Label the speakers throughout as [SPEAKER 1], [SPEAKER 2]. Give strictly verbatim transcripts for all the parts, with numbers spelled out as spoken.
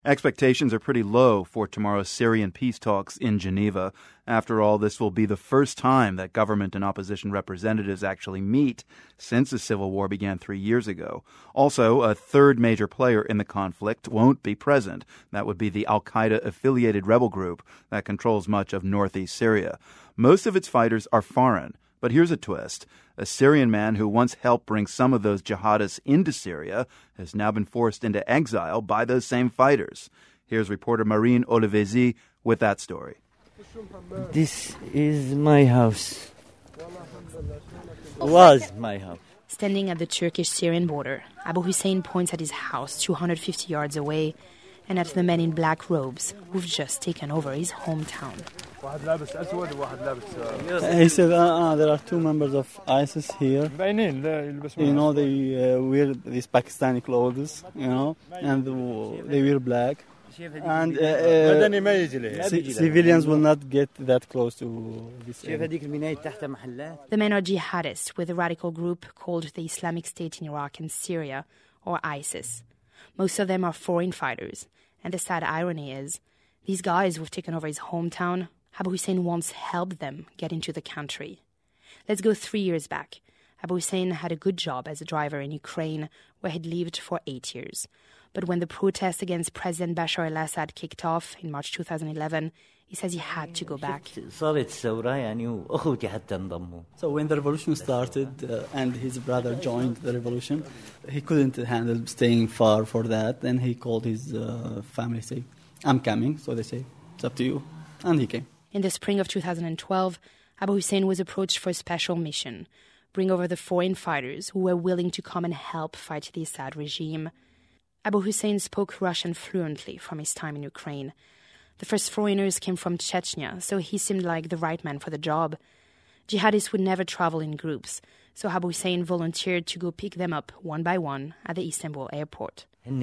[SPEAKER 1] Expectations are pretty low for tomorrow's Syrian peace talks in Geneva. After all, this will be the first time that government and opposition representatives actually meet since the civil war began three years ago. Also, a third major player in the conflict won't be present. That would be the al-Qaeda-affiliated rebel group that controls much of northeast Syria. Most of its fighters are foreign. But here's a twist. A Syrian man who once helped bring some of those jihadists into Syria has now been forced into exile by those same fighters. Here's reporter Marine Olivesi with that story.
[SPEAKER 2] This is my house. Was my house.
[SPEAKER 3] Standing at the Turkish-Syrian border, Abu Hussein points at his house two hundred fifty yards away and at the men in black robes who've just taken over his hometown.
[SPEAKER 4] He said, uh, there are two members of ISIS here. You know, they uh, wear these Pakistani clothes, you know, and they wear black. And uh, uh, c- civilians will not get that close to this area.
[SPEAKER 3] The men are jihadists with a radical group called the Islamic State in Iraq and Syria, or ISIS. Most of them are foreign fighters, and the sad irony is, these guys who've taken over his hometown, Abu Hussein once helped them get into the country. Let's go three years back. Abu Hussein had a good job as a driver in Ukraine, where he'd lived for eight years. But when the protests against President Bashar al-Assad kicked off in March two thousand eleven, he says he had to go back.
[SPEAKER 2] So
[SPEAKER 4] when the revolution started uh, and his brother joined the revolution, he couldn't handle staying far for that. Then he called his uh, family, say, I'm coming. So they say, it's up to you. And he came.
[SPEAKER 3] In the spring of two thousand twelve, Abu Hussein was approached for a special mission, bring over the foreign fighters who were willing to come and help fight the Assad regime. Abu Hussein spoke Russian fluently from his time in Ukraine. The first foreigners came from Chechnya, so he seemed like the right man for the job. Jihadists would never travel in groups, so Abu Hussein volunteered to go pick them up one by one at the Istanbul airport.
[SPEAKER 4] They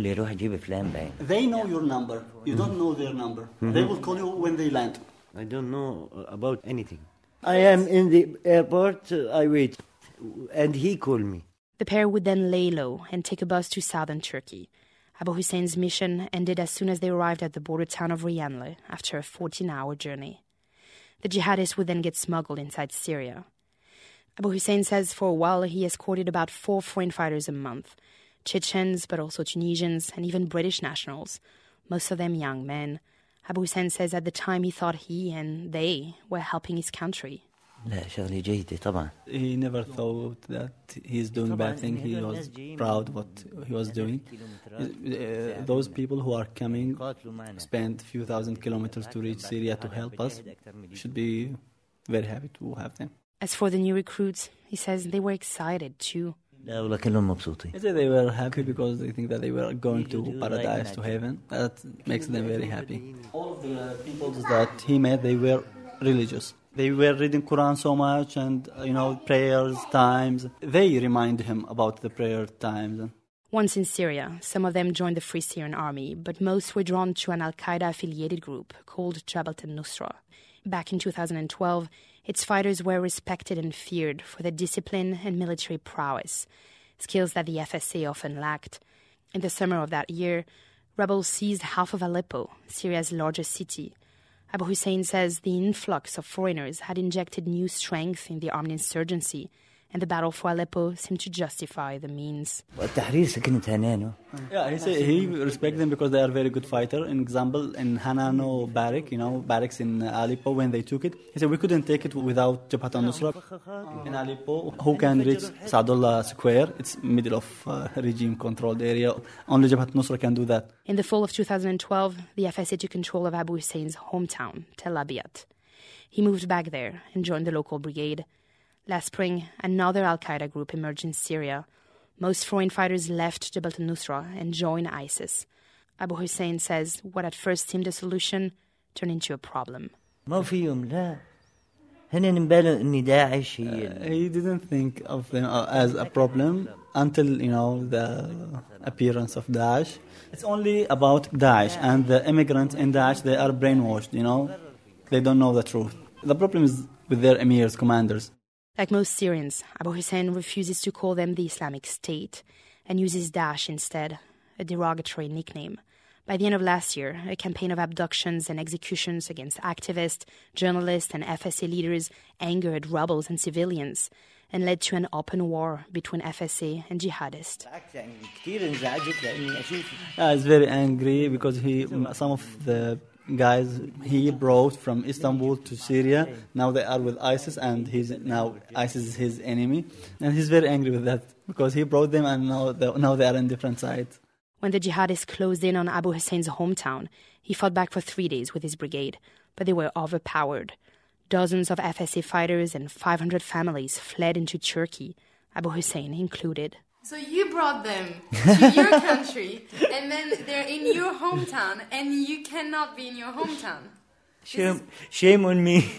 [SPEAKER 4] know your number. You don't know their number. Mm-hmm. They will call you when they land.
[SPEAKER 2] I don't know about anything. I am in the airport, uh, I wait, and he called me.
[SPEAKER 3] The pair would then lay low and take a bus to southern Turkey. Abu Hussein's mission ended as soon as they arrived at the border town of Riyanli after a fourteen-hour journey. The jihadists would then get smuggled inside Syria. Abu Hussein says for a while he escorted about four foreign fighters a month, Chechens, but also Tunisians and even British nationals, most of them young men. Abu Hussein says at the time he thought he and they were helping his country.
[SPEAKER 4] He never thought that he's doing a bad thing. He was proud of what he was doing. Uh, those people who are coming, spend a few thousand kilometers to reach Syria to help us, should be very happy to have them.
[SPEAKER 3] As for the new recruits, he says they were excited too.
[SPEAKER 4] They were happy because they think that they were going to paradise, to heaven. That makes them very happy. All of the people that he met, they were religious. They were reading Quran so much and, you know, prayers, times. They remind him about the prayer times.
[SPEAKER 3] Once in Syria, some of them joined the Free Syrian Army, but most were drawn to an al-Qaeda-affiliated group called Jabhat al-Nusra. Back in two thousand twelve, its fighters were respected and feared for their discipline and military prowess, skills that the F S A often lacked. In the summer of that year, rebels seized half of Aleppo, Syria's largest city. Abu Hussein says the influx of foreigners had injected new strength in the armed insurgency, and the battle for Aleppo seemed to justify the means.
[SPEAKER 4] Yeah, he say he respects them because they are very good fighters. In example, in Hanano barrack, you know, barracks in Aleppo, when they took it, he said we couldn't take it without Jabhat al-Nusra. In Aleppo, who can reach Saadullah Square? It's middle of uh, regime-controlled area. Only Jabhat al-Nusra can do that.
[SPEAKER 3] In the fall of two thousand twelve, the F S A took control of Abu Hussein's hometown, Tel Abyad. He moved back there and joined the local brigade. Last spring, another al-Qaeda group emerged in Syria. Most foreign fighters left Jabhat al-Nusra and joined ISIS. Abu Hussein says what at first seemed a solution turned into a problem.
[SPEAKER 4] Uh, he didn't think of them as a problem until, you know, the appearance of Daesh. It's only about Daesh, and the immigrants in Daesh, they are brainwashed, you know. They don't know the truth. The problem is with their emirs, commanders.
[SPEAKER 3] Like most Syrians, Abu Hussein refuses to call them the Islamic State and uses Daesh instead, a derogatory nickname. By the end of last year, a campaign of abductions and executions against activists, journalists, and F S A leaders angered rebels and civilians and led to an open war between F S A and jihadists.
[SPEAKER 4] Yeah, he's very angry because he, some of the guys he brought from Istanbul to Syria, now they are with ISIS, and he's now ISIS is his enemy, and he's very angry with that because he brought them and now they, now they are on different sides.
[SPEAKER 3] When the jihadists closed in on Abu Hussein's hometown, he fought back for three days with his brigade, but they were overpowered. Dozens of F S A fighters and five hundred families fled into Turkey, Abu Hussein included.
[SPEAKER 5] So you brought them to your country, and then they're in your hometown, and you cannot be in your hometown.
[SPEAKER 2] Shame, shame on me.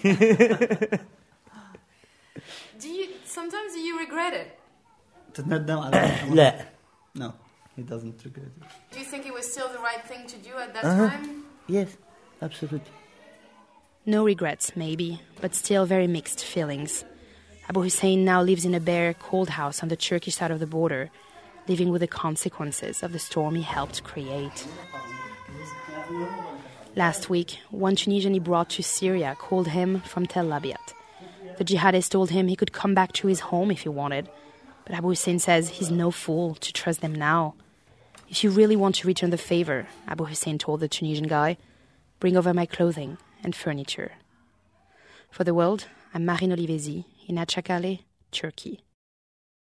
[SPEAKER 5] Do you sometimes do you regret it?
[SPEAKER 2] لا.
[SPEAKER 4] No, he doesn't regret it.
[SPEAKER 5] Do you think it was still the right thing to do at that
[SPEAKER 2] Uh-huh.
[SPEAKER 5] time?
[SPEAKER 2] Yes, absolutely.
[SPEAKER 3] No regrets, maybe, but still very mixed feelings. Abu Hussein now lives in a bare, cold house on the Turkish side of the border, living with the consequences of the storm he helped create. Last week, one Tunisian he brought to Syria called him from Tel Abyad. The jihadists told him he could come back to his home if he wanted, but Abu Hussein says he's no fool to trust them now. If you really want to return the favor, Abu Hussein told the Tunisian guy, bring over my clothing and furniture. For the world, I'm Marine Olivesi in Achakale, Turkey.